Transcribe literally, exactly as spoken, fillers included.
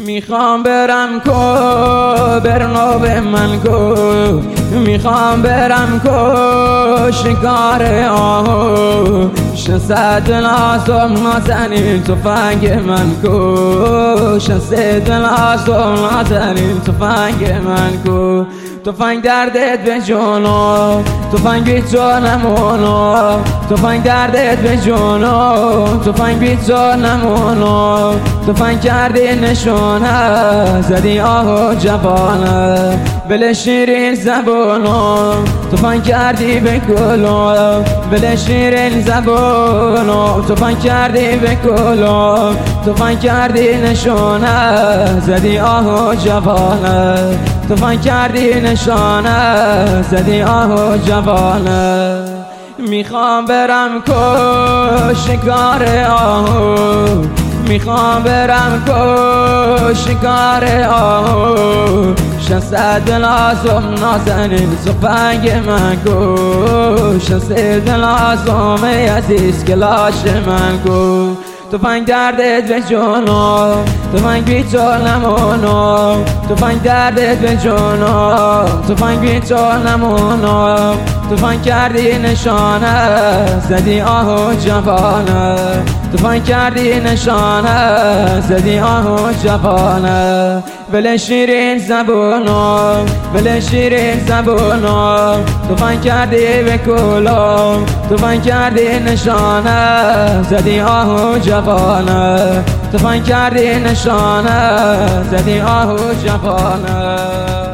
میخوام برم کوبرنو به من گفت، میخوام برم کو شکار آهو، شصد لازم نازنین تفنگ من کو، شصد لازم نازنین تفنگ من کو. تفنگ دردت به جونو، تفنگ بی تو نمونو، تفنگ دردت به جونو، تفنگ بی تو نمونو. تفنگ کردی نشونه، زدی آهو جوانه بل شیرین زبونو، تفنگ کردی به کلو بل شیرین زبونو، تفنگ کردی به کلو، تفنگ کردی نشونه، زدی آهو جوانه، تفنگ کردی نشانه، زدی آهو جوانه. میخوام برم کو شکار آهو، میخوام برم کو شکار آهو، شصد لازم نازنین تفنگ من کو، شصد لازم عزیز کلاش من کو. تفنگ دردت به جونو، تفنگ بی تو نمونو، تفنگ دردت به جونو، تفنگ بی تو نمونو. تفنگ کردی نشانه، زدی آهو جوانه، تفنگ کردی نشانه، زدی آهو جوانه. بل شیرین زبونو، بل شیرین زبونو، تفنگ کردی به کلو، تفنگ کردی نشانه، زدی آهو جوانه، تفنگ کردی نشانه، زدی آهو جوانه.